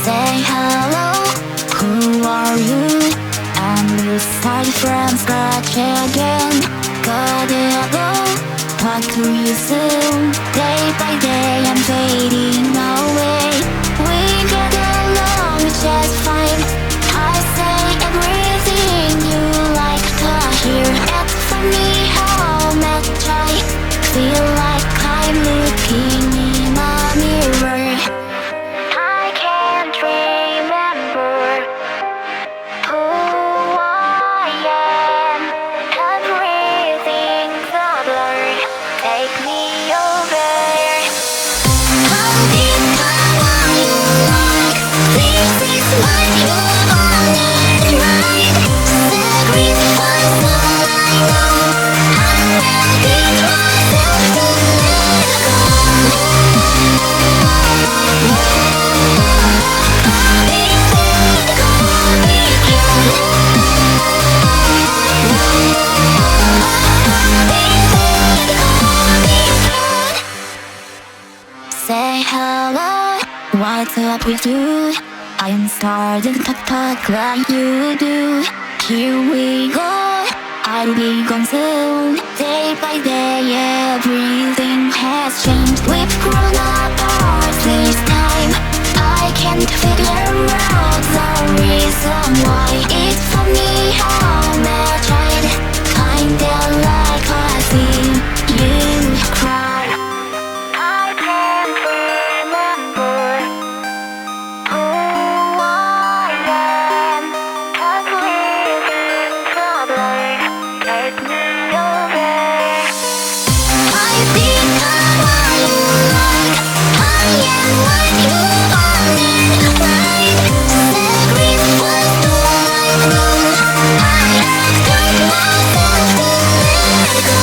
Say hello, who are you? And we'll start from scratch again. Gotta go, talk to you soon. Day by day I'm fading away. We get along just fine. I say everything you like to hear. Ask for me how much I feel like I'm looking in a mirror. I can't remember who I am. Everything's a blur. Take me over. How deep down are you like? This is what you wanted, right? Sacrifice all I know. I'm begging myself to let go. Say hello, what's up with you? I am starting to talk like you do. Here we go, I'll be gone soon. Day by day, everything has changed. We've grown apart this time. I can't figure out the reason why. It's funny how much I'd kinda like to see you cry. I can't remember who I am. Everything's a blur. Take me over. I think I'm what you like. I am what you wanted, right? Sacrifice all I know. I asked myself to let go.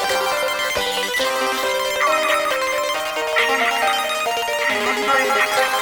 Remember